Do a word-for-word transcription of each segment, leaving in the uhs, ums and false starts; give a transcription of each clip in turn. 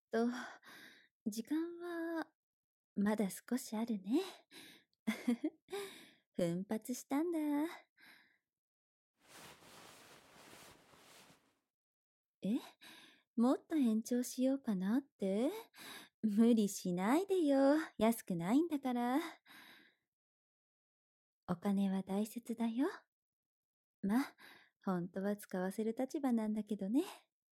と、時間はまだ少しあるね。奮発したんだ。え、もっと延長しようかなって？無理しないでよ。安くないんだから。お金は大切だよ。ま、本当は使わせる立場なんだけどね。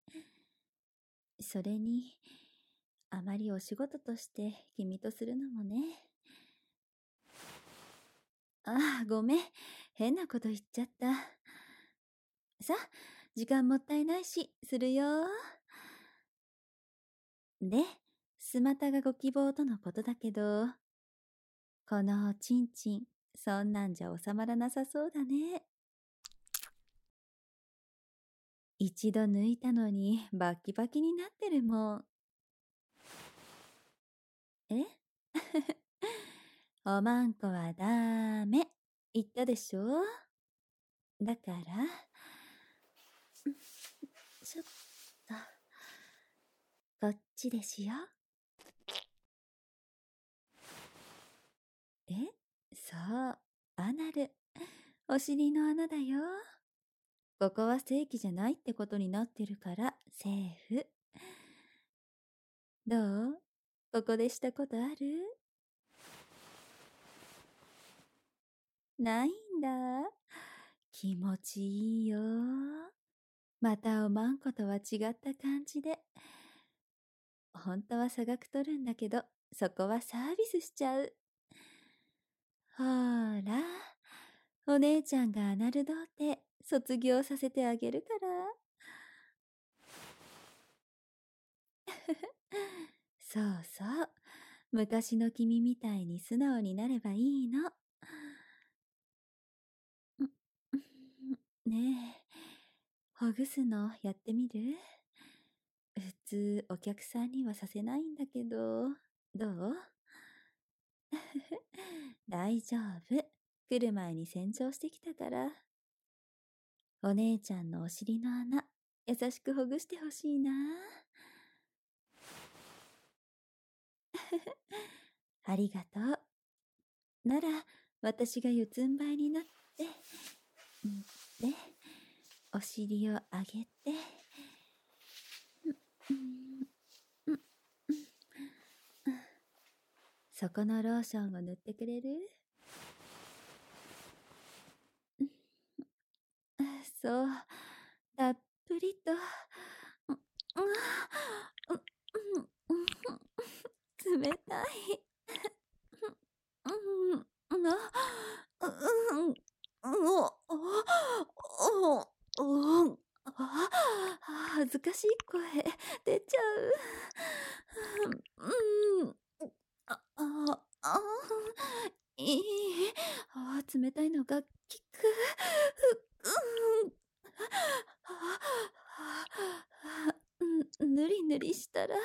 それに、あまりお仕事として君とするのもね。ああ、ごめん。変なこと言っちゃった。さあ、時間もったいないし、するよ。で、スマタがご希望とのことだけど、このおちんちん、そんなんじゃ収まらなさそうだね。一度抜いたのにバッキバキになってるもん。えおまんこはダメ。言ったでしょ？だから、ちょっと、こっちでしよ。え？そう、アナル。お尻の穴だよ。ここは正規じゃないってことになってるからセーフ。どう？ここでしたことある？ないんだ。気持ちいいよ。またおまんことは違った感じで。本当は差額取るんだけど、そこはサービスしちゃう。ほーら、お姉ちゃんがアナル童貞卒業させてあげるから。そうそう。昔の君みたいに素直になればいいの。ねえ、ほぐすのやってみる？普通お客さんにはさせないんだけど、どう？大丈夫。来る前に洗浄してきたから。お姉ちゃんのお尻の穴、優しくほぐしてほしいな。ありがとう。なら、私が四つん這いになって、で、お尻を上げて、そこのローションを塗ってくれる？そう、たっぷりと。冷たい。恥ずかしい声出ちゃう。あ、あ、あ、いい。あ、冷たいのが効く。ぬりぬりしたら、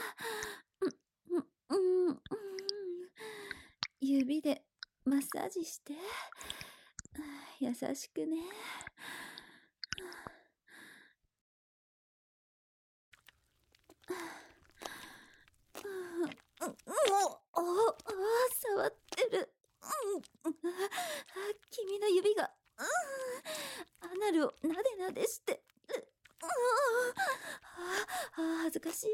指でマッサージして。優しくね。触ってる。君の指が、アナルをなでなでして。恥ずかしい。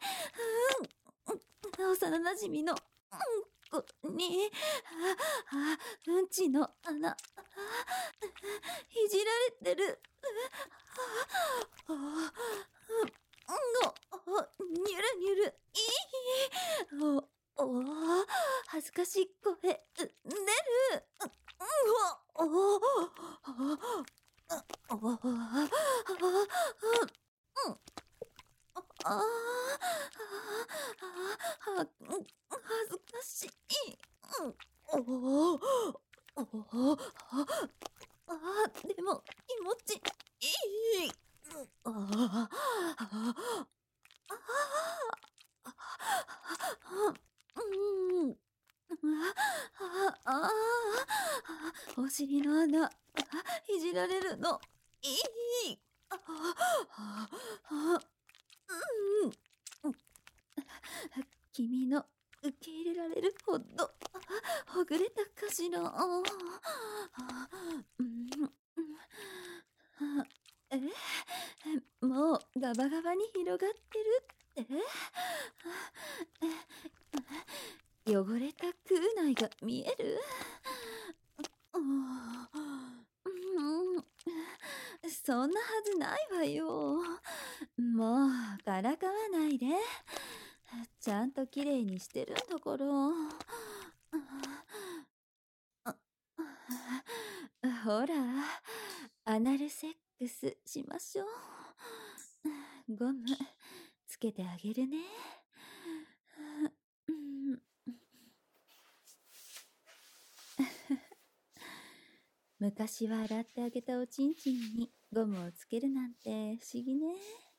幼なじみの子に、うんちの穴、いじられてる。にゅるにゅる。おお、恥ずかしい声出る。ああ、恥ずかしい。おお、おあ、でも気持ちいい。ああ、うん。ああ、お尻の穴、いじられるのいい。ああ、うん。 ほどほぐれたかしら。え、もうガバガバに広がってるって。汚れた空内が見える。そんなはずないわよ。もうからかわないで。ちゃんときれいにしてるんだから。ほら、アナルセックスしましょう。ゴムつけてあげるね。昔は洗ってあげたおちんちんにゴムをつけるなんて不思議ね。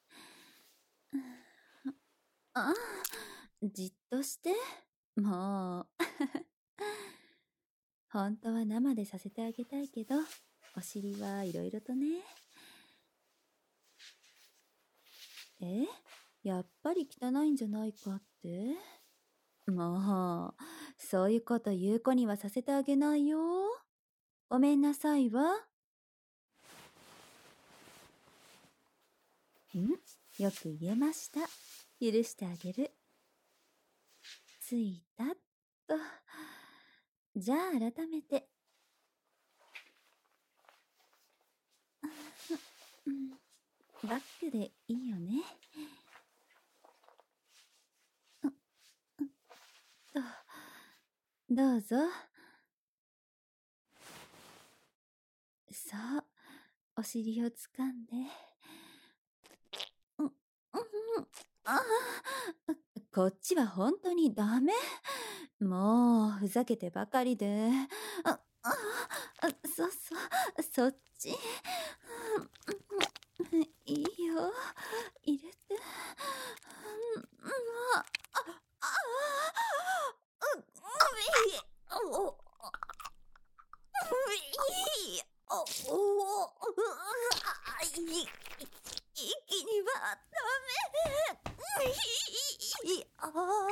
あ、じっとして。もう。本当は生でさせてあげたいけど、お尻はいろいろとね。え？やっぱり汚いんじゃないかって？もう、そういうこと言う子にはさせてあげないよ。ごめんなさいわ。ん？よく言えました。許してあげる。ついたっと。じゃあ改めて。バックでいいよね。と、どうぞ。そう、お尻をつかんで。うんうん、ああ、こっちは本当にダメ。もうふざけてばかりで。ああ、そうそう、そっち。いいよ、入れて。ああ、ああ、うっ、うっ、おお、い、息にはダメ。あ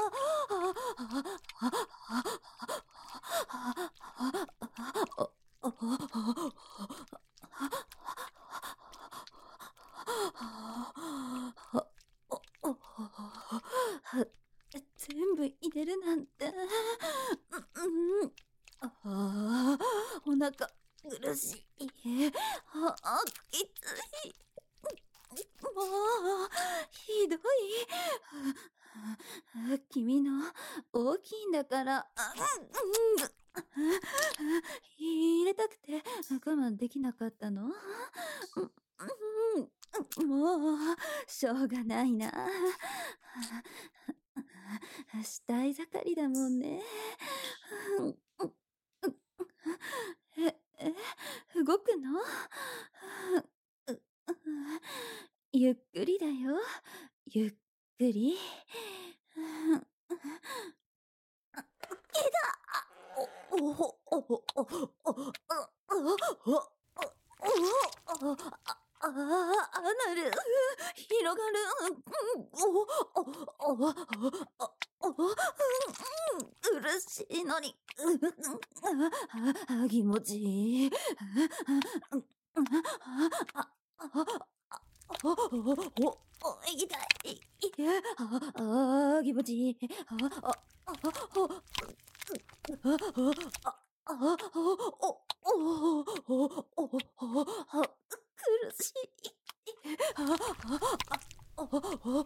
あ、全部入れるなんて。うん、ああ、お腹苦しい。ああ、きつい。もう、ひどい。君の大きいんだから、入れたくて我慢できなかったの？もう、しょうがないな。したい盛りだもんね。え、え、動くの？ゆっくりだよ。ゆっくり。けだ。お、お、お、お、お、お、お、お、ああ、アナル、広がる。お、お、お、お、うるしいのに。気持ちいい。お、お、痛い。ああ、気持ちいい。あ、あ、あ、あ、あ、お、お、お、お、苦しい。あ、あ、お、お、お、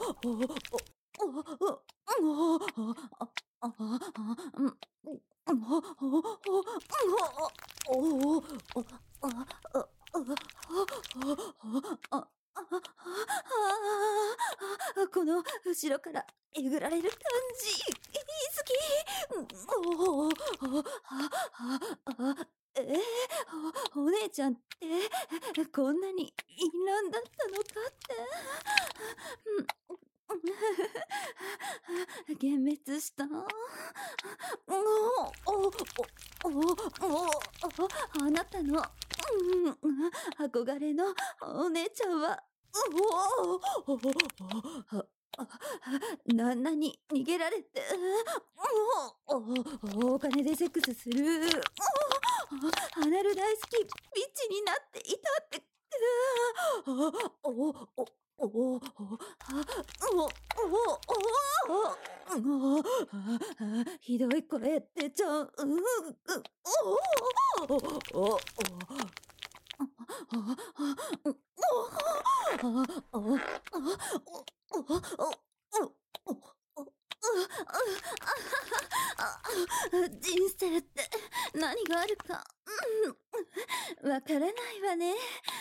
この後ろからえぐられる感じ好き。おお、えー、お、お姉ちゃんってこんなに淫乱だったのかって。幻滅した。おお、おお、あなたの、うん、憧れのお姉ちゃんは、おお、 旦那に逃げられて、おおお金でセックスする、アナル大好き、ビッチになっていたって、おおおおおおおおひどい声出ちゃう。おおお人生って何があるかわからないわね。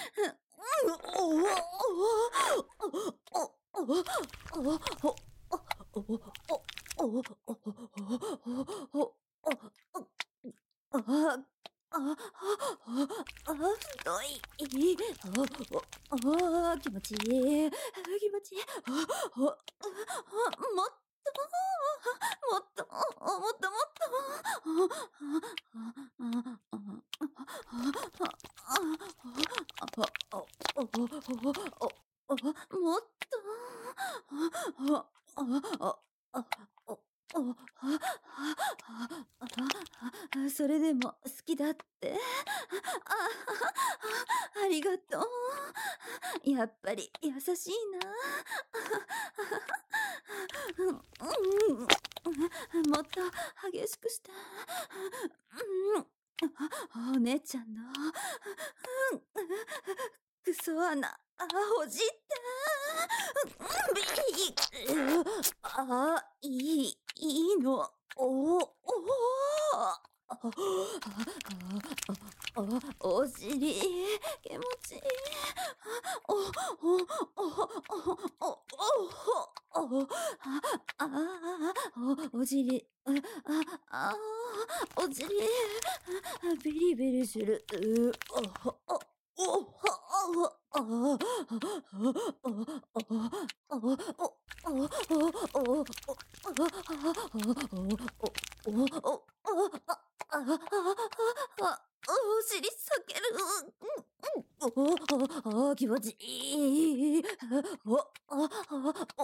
ああ、あ、あ、太い。ああ、気持ちいい。気持ちいい。もっと、もっと、もっと、もっと、それでも好きだって。あ、ありがとう。やっぱり優しいな。もっと激しくして。お姉ちゃんのクソ穴ほじってあ、いい、いいの。おおお尻気持ちいい。おおおおおおお尻ああお尻ビリビリする。おおおお尻裂ける。おお気持ちいい。おおお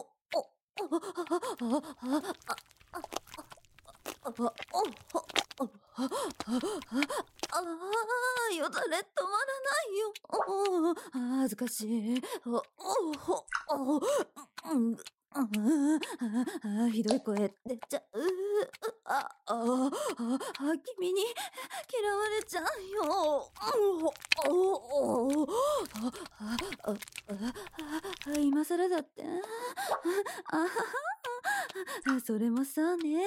ああ、よだれ止まらないよ。恥ずかしい。おおおひどい声出ちゃう。ああ、君に嫌われちゃうよ。今更だって。それもそうね。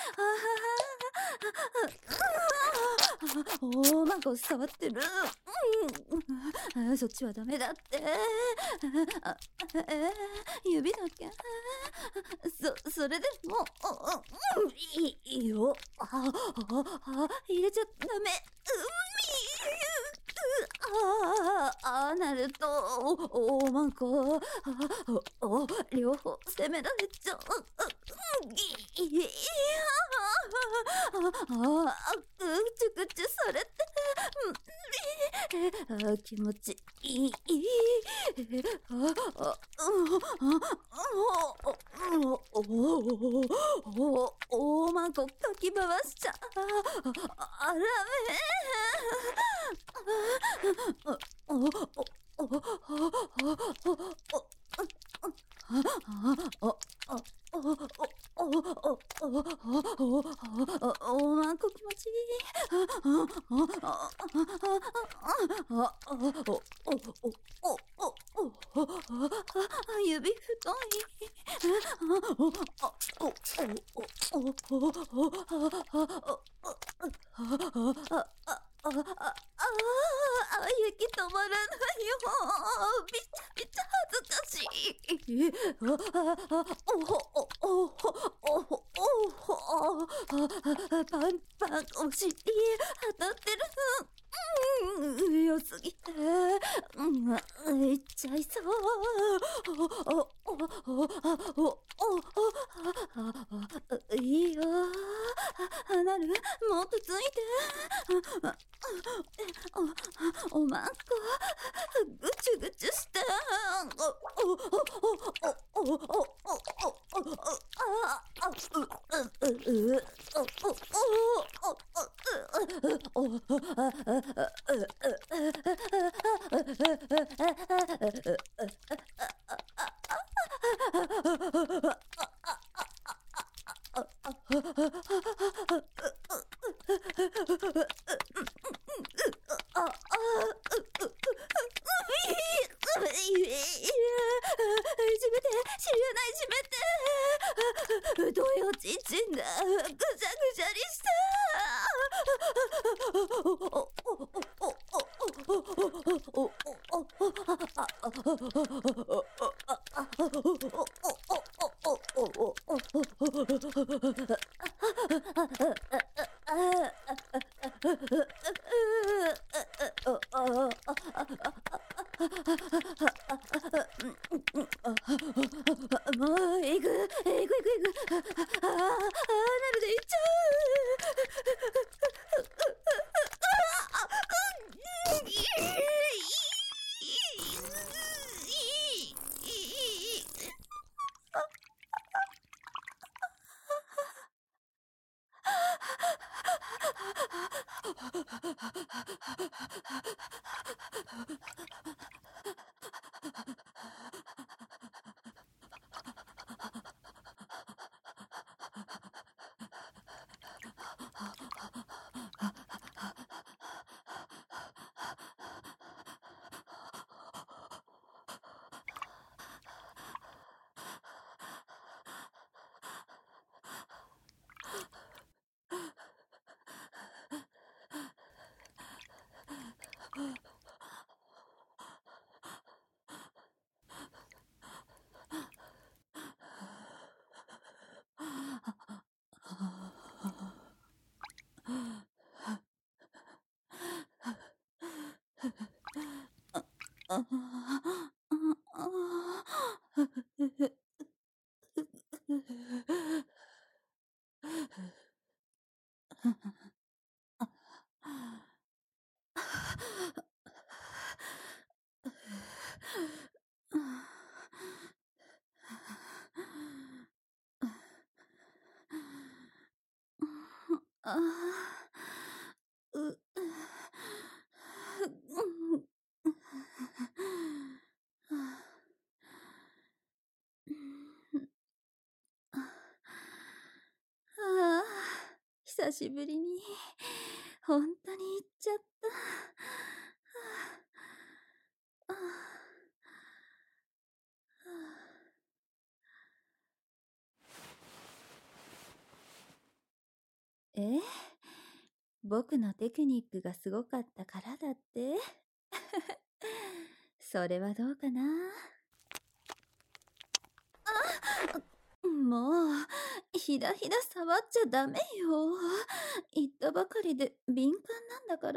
おまんこ触ってる。そっちはダメだって。指だけ。そ、それでも、いいよ。入れちゃダメ。ああ、なると、おまんこ、両方責められちゃう。いやああ、ぐちゅぐちゅされて、気持ちいい。おまんこかき回しちゃう。あらめ。おまんこ気持ちいい。指太い。ああ、雪止まらないよ。びちゃびちゃ恥ずかしい。パンパンお尻当たってる。良すぎて、いっちゃいそう。いいよ。なる、もっとついて。おまんこ、ぐちゅぐちゅして。 どよちんちんだ。ぐちゃぐちゃにした。もう、いく、いくいくいく。ああ、なるでいっちゃあう、う、ああ、久しぶりに、本当に行っちゃった。ああ、え？僕のテクニックがすごかったからだって？それはどうかな。あ、もう、ひだひだ触っちゃダメよ。言ったばかりで敏感なんだから。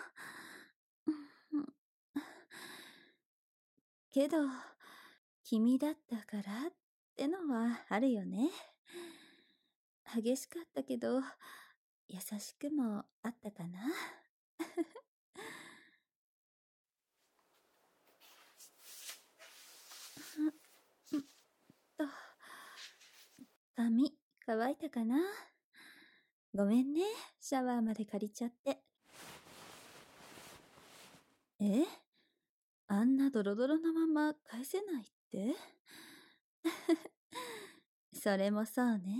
けど、君だったからってのはあるよね。激しかったけど、優しくもあったかな。と、髪乾いたかな。ごめんね、シャワーまで借りちゃって。え？あんなドロドロのまま返せないって？それもそうね。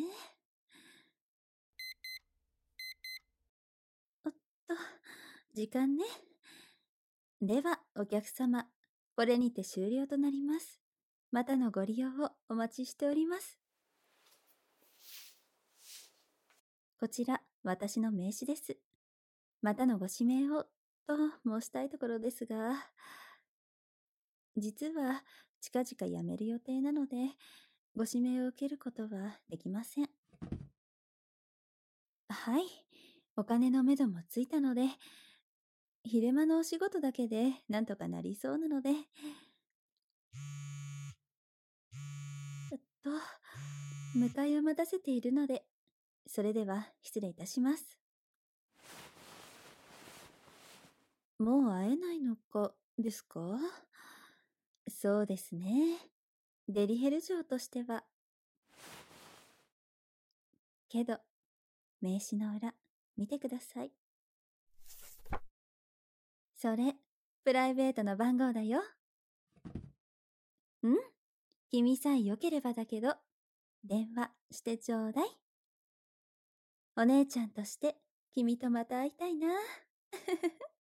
おっと、時間ね。では、お客様、これにて終了となります。またのご利用をお待ちしております。こちら、私の名刺です。またのご指名を、と申したいところですが、実は近々辞める予定なので、ご指名を受けることはできません。はい、お金のめどもついたので、昼間のお仕事だけでなんとかなりそうなので、ちょっと、迎えを待たせているので、それでは失礼いたします。もう会えないのか、ですか？そうですね。デリヘル嬢としては。けど、 名刺の裏、見てください。それ、プライベートの番号だよ。ん？君さえ良ければだけど、電話してちょうだい。お姉ちゃんとして、君とまた会いたいな。